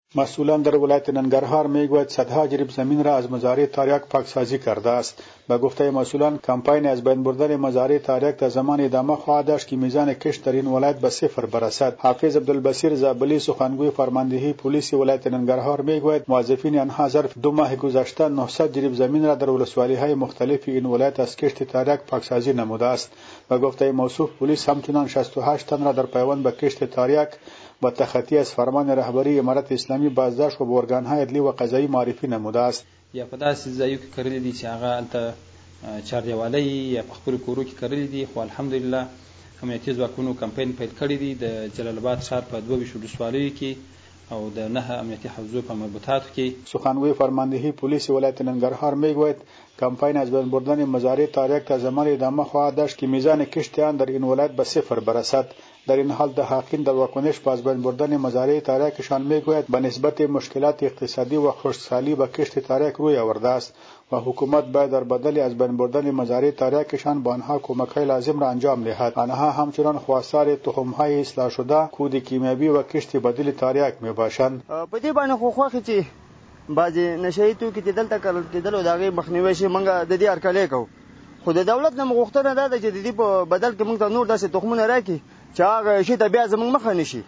مسئولان در ولایت ننگرهار میگوید صدها جریب زمین را از مزارع تریاک پاکسازی کرده است. به گفته مسئولان کمپاین از بین بردن مزارع تریاک در زمان ادامه خواهد داشت که میزان کشت در این ولایت به صفر برسد. حافظ عبدالبصیر زابلی سخنگوی فرماندهی پلیس ولایت ننگرهار میگوید موظفین آنها ظرف 2 ماه گذشته 900 جریب زمین را در ولسوالی‌های مختلف این ولایت از کشت تریاک پاکسازی نموده است. به گفته موصوف پلیس همچنان 68 تن را در پیوند به کشت تریاک با تخطی از فرمان رهبری امارت اسلامی بازداشت و به ارګان‌های عدلی و قضایي معرفي نموده است. یا په داسې ځایو کې کړلي دي چې هغه هلته چاردیوالۍ یا په خپلو کورو کې کړلي دي، خو الحمدلله امنیتي ځواکونو کمپاین پیل کړی دی د جلال آباد ښار په 22 ولسوالیو کې او د 9 امنیتي حوزو په مربوطاتو کې. سخنگوی فرماندهی پلیس ولایت ننگرهار میگوید کمپاین از بین بردن مزارع تریاک تا زمان ادامه خواهد داشت که میزان کشت آن در این ولایت به صفر برسد. در این حال د حاکم در واکنش به از بین بردن مزارع تریاکشان میگوید به نسبت مشکلات اقتصادی و خشکسالی به کشت تریاک روی آورده است و حکومت باید در بدل از بین بردن مزارع تریاکشان به آنها کمک‌های لازم را انجام دهد. آنها همچنان خواستار تخم‌های اصلاح شده، کود کیمیاوی و کشت بدیل تریاک میباشند. په دې باندې خو خوښ چې بعضې نشهیي توکي چې دلته کرل کېدل او د هغې مخنیوی شي موږ د دې هرکلی کوو، خو د دولت نه موږ غوښتنه دا ده چې د دې په بدل کې موږ ته نور داسې تخمونه راکړي چې هغه شي ته بیا زموږ مخه نه شي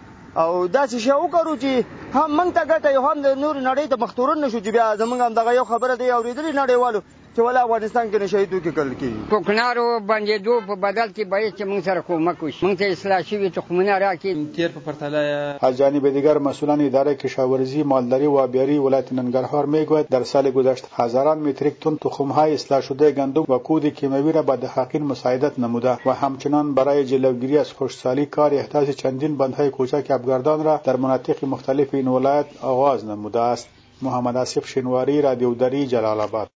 او داسې شی وکړو چې هم موږ ته ګټه یو هم د نورې نړۍ ته مختورن نه شو چې بیا زموږ همدغه یو خبره دی اورېدلې نړیوالو چې ولې افغانستان کې نشهیي توکي کرل کېږي. کوکنارو بندېدو په بدل کې باید چې موږ سره کومک وشي، موږ ته اصلاح شوي تخمونه راکړي. تیر په پرتله از جانب دیگر مسئولان اداره کشاورزی، مالداری و آبیاری ولایت ننگرهار میگوید در سال گذشته هزاران متریک تن تخم‌های اصلاح شده گندم و کود کیمیاوی را به دهقان مساعدت نموده و همچنان برای جلوگیری از خشکسالی کار احداث چندین بندهای کوچک آبگردان را در مناطق مختلف این ولایت آغاز نموده است. محمد آصف شنواری، رادیو دری، جلال آباد.